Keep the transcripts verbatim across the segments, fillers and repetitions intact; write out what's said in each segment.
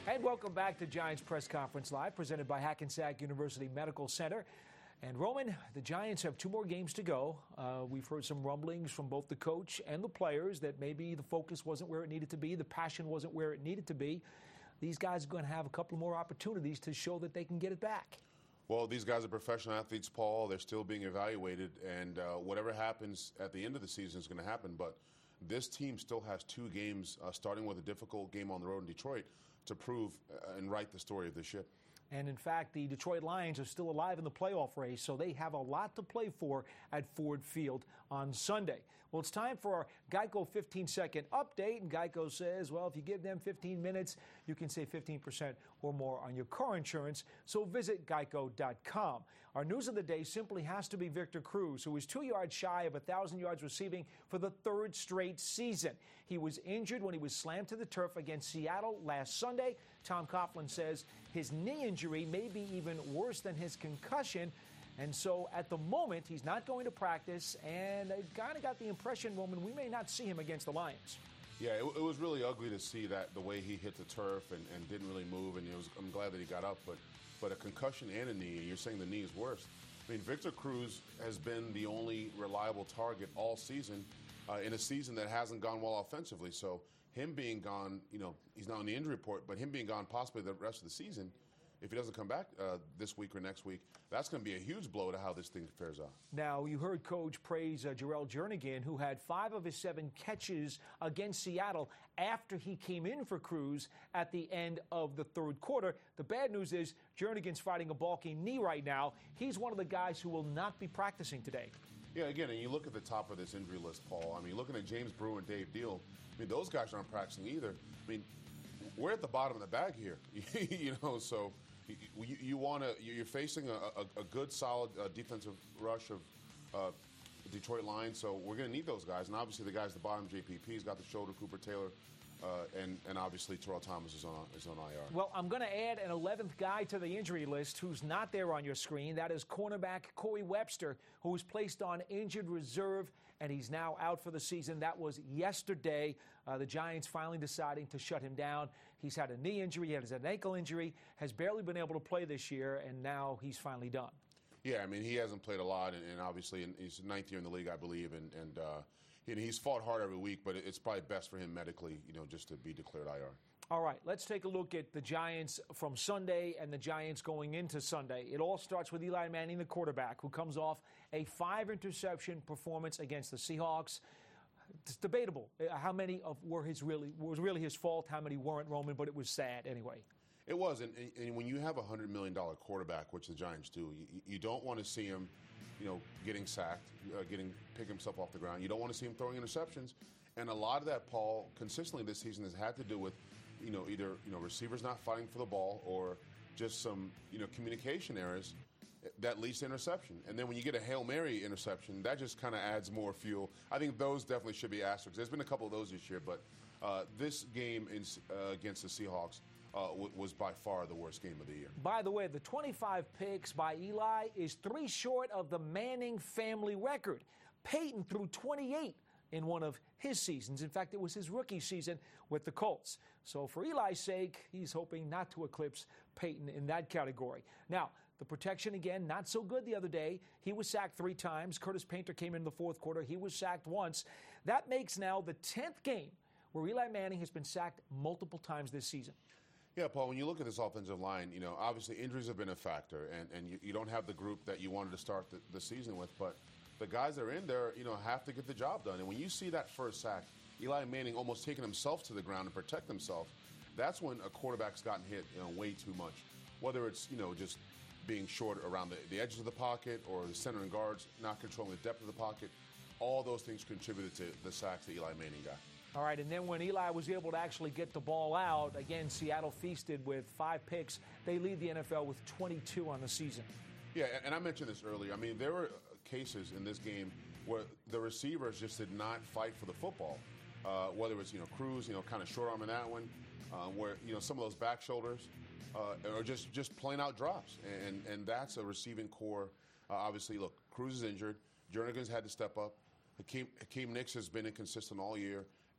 And welcome back to Giants Press Conference Live, presented by Hackensack University Medical Center. And Roman, the Giants have two more games to go. Uh, we've heard some rumblings from both the coach and the players that maybe the focus wasn't where it needed to be, the passion wasn't where it needed to be. These guys are going to have a couple more opportunities to show that they can get it back. Well, these guys are professional athletes, Paul. They're still being evaluated, and uh, whatever happens at the end of the season is going to happen. But this team still has two games, uh, starting with a difficult game on the road in Detroit, to prove uh, and write the story of the ship. And in fact, the Detroit Lions are still alive in the playoff race, so they have a lot to play for at Ford Field on Sunday. Well, it's time for our Geico fifteen second update, and Geico says, well, if you give them fifteen minutes, you can save fifteen percent or more on your car insurance, so visit geico dot com. Our news of the day simply has to be Victor Cruz, who is two yards shy of one thousand yards receiving for the third straight season. He was injured when he was slammed to the turf against Seattle last Sunday. Tom Coughlin says his knee injury may be even worse than his concussion. And so at the moment, he's not going to practice, and I kind of got the impression, Roman, we may not see him against the Lions. Yeah, it, it was really ugly to see that, the way he hit the turf and, and didn't really move, and it was, I'm glad that he got up, but, but a concussion and a knee, and you're saying the knee is worse. I mean, Victor Cruz has been the only reliable target all season uh, in a season that hasn't gone well offensively. So him being gone, you know, he's not on the injury report, but him being gone possibly the rest of the season, if he doesn't come back uh, this week or next week, that's going to be a huge blow to how this thing fares out. Now, you heard Coach praise uh, Jarrell Jernigan, who had five of his seven catches against Seattle after he came in for Cruz at the end of the third quarter. The bad news is Jernigan's fighting a balking knee right now. He's one of the guys who will not be practicing today. Yeah, again, and you look at the top of this injury list, Paul. I mean, looking at James Brewer and Dave Deal, I mean, those guys aren't practicing either. I mean, we're at the bottom of the bag here, you know, so you, you want to, you're facing a, a, a good, solid uh, defensive rush of uh, Detroit Lions, so we're going to need those guys. And obviously the guys at the bottom, J P P's got the shoulder, Cooper Taylor, uh, and, and obviously Terrell Thomas is on, is on I R. Well, I'm going to add an eleventh guy to the injury list who's not there on your screen. That is cornerback Corey Webster, who was placed on injured reserve, and he's now out for the season. That was yesterday. Uh, the Giants finally deciding to shut him down. He's had a knee injury, he has an ankle injury, has barely been able to play this year, and now he's finally done. Yeah, I mean, he hasn't played a lot, and, and obviously in, he's ninth year in the league, I believe, and, and uh, he, he's fought hard every week, but it's probably best for him medically, you know, just to be declared I R. All right, let's take a look at the Giants from Sunday and the Giants going into Sunday. It all starts with Eli Manning, the quarterback, who comes off a five-interception performance against the Seahawks. It's debatable how many of were his really was really his fault, how many weren't, Roman, but it was sad anyway. It was, and, and when you have a one hundred million dollars quarterback, which the Giants do, you, you don't want to see him, you know, getting sacked, uh, getting pick himself off the ground. You don't want to see him throwing interceptions, and a lot of that, Paul, consistently this season has had to do with, you know, either you know receivers not fighting for the ball or just some you know communication errors that leads to interception. And then when you get a Hail Mary interception, that just kind of adds more fuel. I think those definitely should be asterisks. There's been a couple of those this year, but uh, this game in, uh, against the Seahawks uh, w- was by far the worst game of the year. By the way, the twenty-five picks by Eli is three short of the Manning family record. Peyton threw twenty-eight in one of his seasons. In fact, it was his rookie season with the Colts. So for Eli's sake, he's hoping not to eclipse Peyton in that category. Now, the protection, again, not so good the other day. He was sacked three times. Curtis Painter came in the fourth quarter. He was sacked once. That makes now the tenth game where Eli Manning has been sacked multiple times this season. Yeah, Paul, when you look at this offensive line, you know, obviously injuries have been a factor, and, and you, you don't have the group that you wanted to start the, the season with, but the guys that are in there, you know, have to get the job done. And when you see that first sack, Eli Manning almost taking himself to the ground to protect himself, that's when a quarterback's gotten hit, you know, way too much. Whether it's, you know, just being short around the, the edges of the pocket or the center and guards not controlling the depth of the pocket, all those things contributed to the sacks that Eli Manning got. All right, and then when Eli was able to actually get the ball out, again, Seattle feasted with five picks. They lead the N F L with twenty-two on the season. Yeah, and I mentioned this earlier. I mean, there were cases in this game where the receivers just did not fight for the football. Uh, whether it's, you know, Cruz, you know, kind of short arm in that one, uh, where, you know, some of those back shoulders, uh, or just, just plain out drops. And, and that's a receiving core. Uh, obviously, look, Cruz is injured. Jernigan's had to step up. Hakeem, Hakeem Nicks has been inconsistent all year.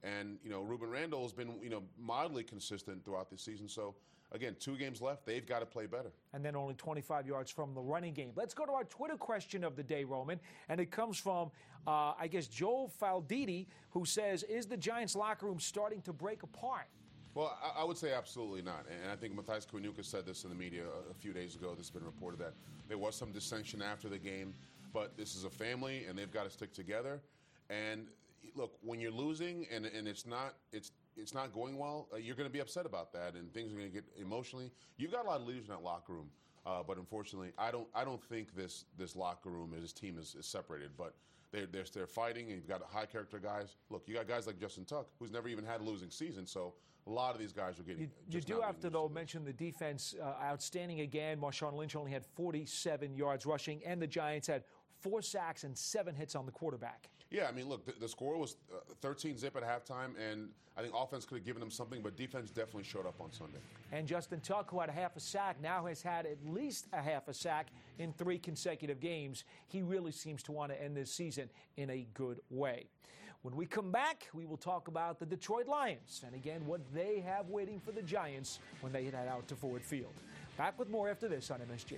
And, you know, Ruben Randall has been, you know, mildly consistent throughout the season. So, again, two games left. They've got to play better. And then only twenty-five yards from the running game. Let's go to our Twitter question of the day, Roman. And it comes from, uh, I guess, Joe Falditi, who says, is the Giants locker room starting to break apart? Well, I, I would say absolutely not. And I think Matthijs Koenuka said this in the media a, a few days ago. This has been reported that there was some dissension after the game. But this is a family, and they've got to stick together. And look, when you're losing and, and it's not it's it's not going well, uh, you're going to be upset about that, and things are going to get emotionally. You've got a lot of leaders in that locker room, uh, but unfortunately, I don't I don't think this this locker room, this team is, is separated. But they're, they're they're fighting, and you've got high character guys. Look, you got guys like Justin Tuck, who's never even had a losing season, so a lot of these guys are getting. You, you do have to though mention the defense uh, outstanding again. Marshawn Lynch only had forty-seven yards rushing, and the Giants had four sacks and seven hits on the quarterback. Yeah, I mean, look, the, the score was uh, thirteen zip at halftime, and I think offense could have given them something, but defense definitely showed up on Sunday. And Justin Tuck, who had a half a sack, now has had at least a half a sack in three consecutive games. He really seems to want to end this season in a good way. When we come back, we will talk about the Detroit Lions and, again, what they have waiting for the Giants when they head out to Ford Field. Back with more after this on M S G.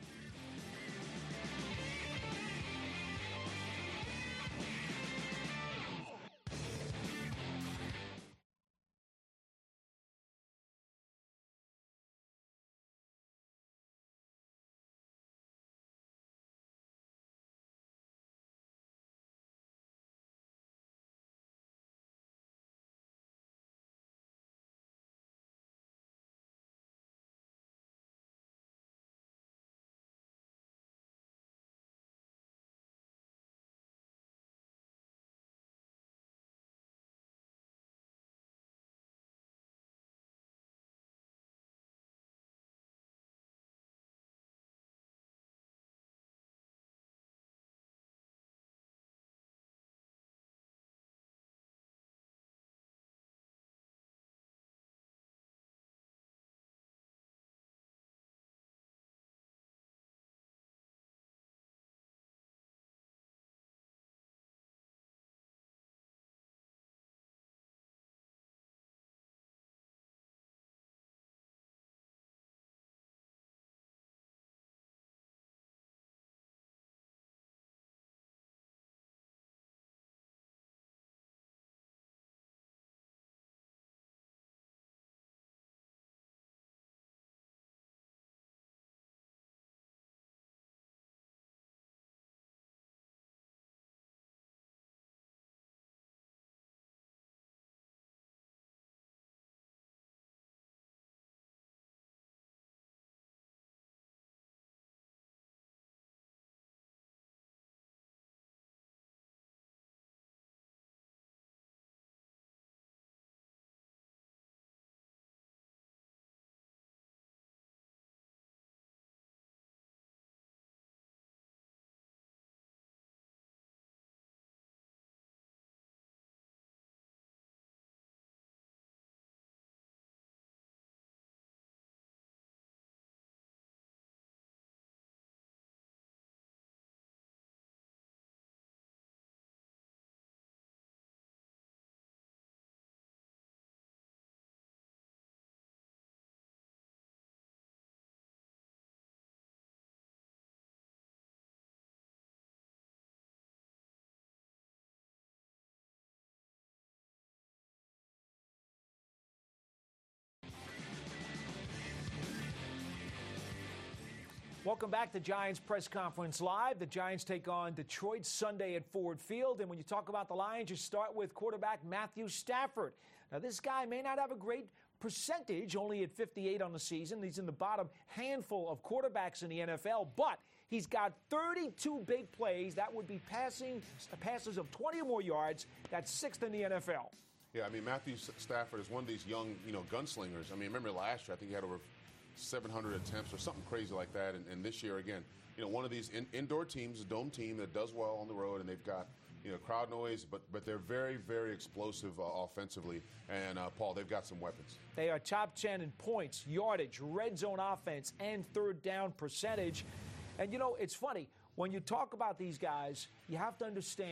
Welcome back to Giants Press Conference Live. The Giants take on Detroit Sunday at Ford Field. And when you talk about the Lions, you start with quarterback Matthew Stafford. Now, this guy may not have a great percentage, only at fifty-eight on the season. He's in the bottom handful of quarterbacks in the N F L, but he's got thirty-two big plays. That would be passing passes of twenty or more yards. That's sixth in the N F L. Yeah, I mean, Matthew Stafford is one of these young, you know, gunslingers. I mean, remember last year, I think he had over seven hundred attempts or something crazy like that. And, and this year, again, you know, one of these in, indoor teams, a dome team that does well on the road, and they've got, you know, crowd noise, but but they're very, very explosive uh, offensively. And, uh, Paul, they've got some weapons. They are top ten in points, yardage, red zone offense, and third down percentage. And, you know, it's funny. When you talk about these guys, you have to understand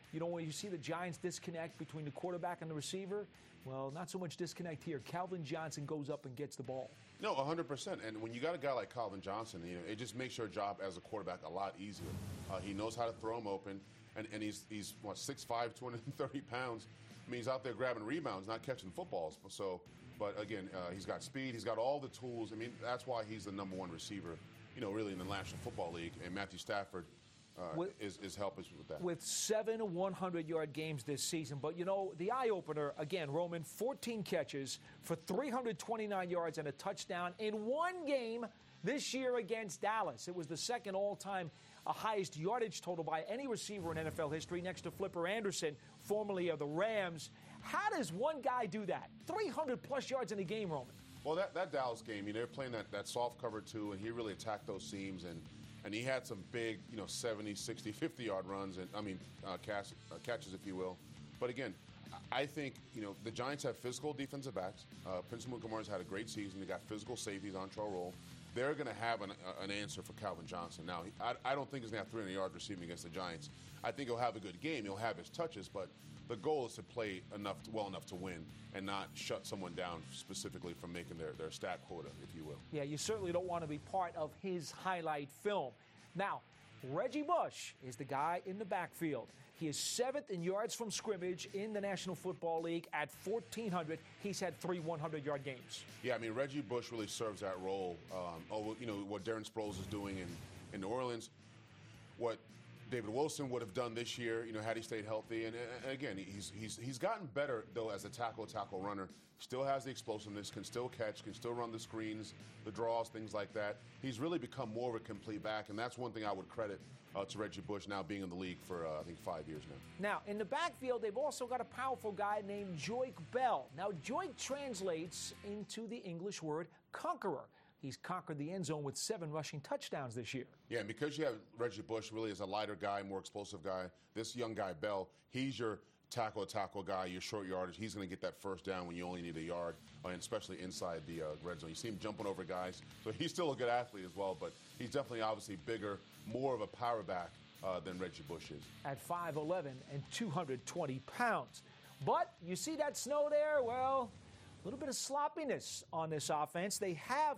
You know, when you see the Giants disconnect between the quarterback and the receiver, well, not so much disconnect here. Calvin Johnson goes up and gets the ball. No, one hundred percent. And when you got a guy like Calvin Johnson, you know, it just makes your job as a quarterback a lot easier. Uh, he knows how to throw him open, and, and he's, he's what, six five, two hundred thirty pounds. I mean, he's out there grabbing rebounds, not catching footballs. So, but again, uh, he's got speed. He's got all the tools. I mean, that's why he's the number one receiver, you know, really in the National Football League. And Matthew Stafford uh, with, is, is helping us with that. With seven hundred-yard games this season. But, you know, the eye-opener, again, Roman, fourteen catches for three hundred twenty-nine yards and a touchdown in one game this year against Dallas. It was the second all-time uh, highest yardage total by any receiver in N F L history, next to Flipper Anderson, formerly of the Rams. How does one guy do that? three hundred plus yards in a game, Roman. Well, that, that Dallas game, you know, they're playing that, that soft cover two, and he really attacked those seams, and and he had some big, you know, seventy, sixty, fifty-yard runs, and I mean, uh, catch, uh, catches, if you will. But again, I think, you know, the Giants have physical defensive backs. Uh, Prince Amukamara's had a great season. They got physical safeties on Trell Roll. They're going to have an, uh, an answer for Calvin Johnson. Now, I, I don't think he's going to have three hundred yards receiving against the Giants. I think he'll have a good game. He'll have his touches, but the goal is to play enough, to, well enough to win and not shut someone down specifically from making their, their stat quota, if you will. Yeah, you certainly don't want to be part of his highlight film. Now, Reggie Bush is the guy in the backfield. He is seventh in yards from scrimmage in the National Football League at fourteen hundred. He's had three hundred-yard games. Yeah, I mean, Reggie Bush really serves that role. Um, oh, you know, what Darren Sproles is doing in, in New Orleans, what David Wilson would have done this year, you know, had he stayed healthy. And, and again, he's he's he's gotten better, though, as a tackle, tackle runner. Still has the explosiveness, can still catch, can still run the screens, the draws, things like that. He's really become more of a complete back, and that's one thing I would credit uh, to Reggie Bush now being in the league for, uh, I think, five years now. Now, in the backfield, they've also got a powerful guy named Joique Bell. Now, Joique translates into the English word conqueror. He's conquered the end zone with seven rushing touchdowns this year. Yeah, and because you have Reggie Bush really as a lighter guy, more explosive guy, this young guy, Bell, he's your tackle tackle guy, your short yardage. He's going to get that first down when you only need a yard, uh, and especially inside the uh, red zone. You see him jumping over guys. So he's still a good athlete as well, but he's definitely obviously bigger, more of a power back uh, than Reggie Bush is. At five eleven and two hundred twenty pounds. But you see that snow there? Well, a little bit of sloppiness on this offense. They have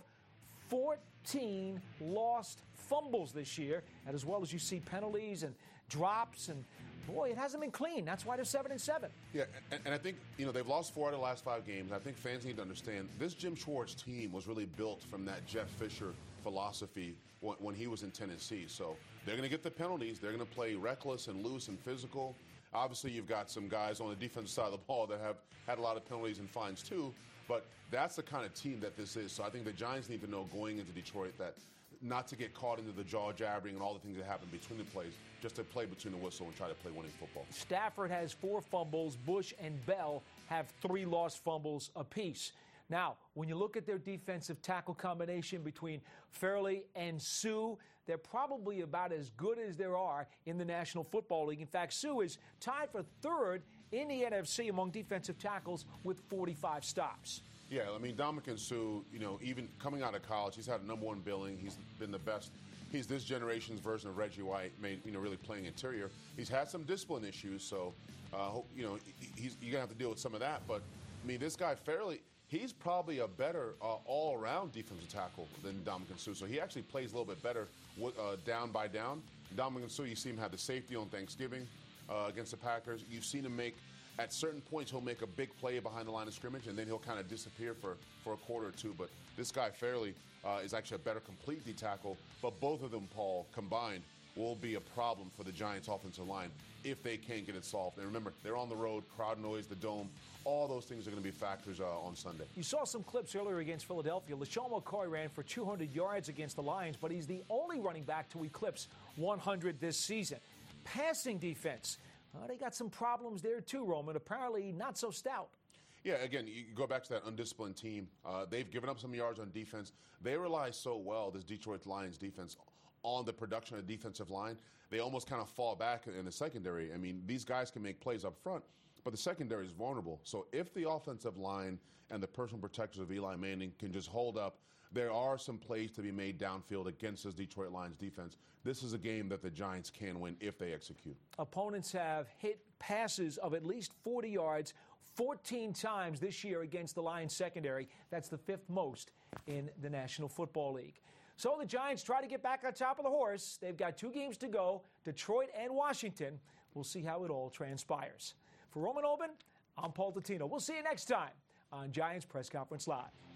fourteen lost fumbles this year, and as well as you see penalties and drops, and boy, it hasn't been clean. That's why they're seven and seven. Yeah, and, and I think, you know, they've lost four out of the last five games. I think fans need to understand this Jim Schwartz team was really built from that Jeff Fisher philosophy when, when he was in Tennessee. So they're going to get the penalties. They're going to play reckless and loose and physical. Obviously, you've got some guys on the defensive side of the ball that have had a lot of penalties and fines too, but that's the kind of team that this is. So I think the Giants need to know going into Detroit that not to get caught into the jaw jabbering and all the things that happen between the plays, just to play between the whistle and try to play winning football. Stafford has four fumbles. Bush and Bell have three lost fumbles apiece. Now, when you look at their defensive tackle combination between Fairley and Suh, they're probably about as good as there are in the National Football League. In fact, Suh is tied for third in the N F C among defensive tackles with forty-five stops. Yeah, I mean, Ndamukong Suh, you know, even coming out of college, he's had a number one billing. He's been the best. He's this generation's version of Reggie White, made, you know, really playing interior. He's had some discipline issues, so, uh, you know, he's, you're going to have to deal with some of that. But, I mean, this guy, Fairley, he's probably a better uh, all-around defensive tackle than Ndamukong Suh. So he actually plays a little bit better uh, down by down. Ndamukong Suh, you see him have the safety on Thanksgiving uh, against the Packers. You've seen him make, at certain points, he'll make a big play behind the line of scrimmage, and then he'll kind of disappear for, for a quarter or two. But this guy, Fairley, uh, is actually a better complete D tackle. But both of them, Paul, combined, will be a problem for the Giants' offensive line if they can't get it solved. And remember, they're on the road, crowd noise, the dome. All those things are going to be factors uh, on Sunday. You saw some clips earlier against Philadelphia. LaShawn McCoy ran for two hundred yards against the Lions, but he's the only running back to eclipse one hundred this season. Passing defense, uh, they got some problems there too, Roman. Apparently not so stout. Yeah, again, you go back to that undisciplined team. Uh, they've given up some yards on defense. They rely so well, this Detroit Lions defense, on the production of the defensive line. They almost kind of fall back in the secondary. I mean, these guys can make plays up front, but the secondary is vulnerable. So if the offensive line and the personal protectors of Eli Manning can just hold up, there are some plays to be made downfield against this Detroit Lions defense. This is a game that the Giants can win if they execute. Opponents have hit passes of at least forty yards fourteen times this year against the Lions secondary. That's the fifth most in the National Football League. So the Giants try to get back on top of the horse. They've got two games to go, Detroit and Washington. We'll see how it all transpires. For Roman Olben, I'm Paul Dottino. We'll see you next time on Giants Press Conference Live.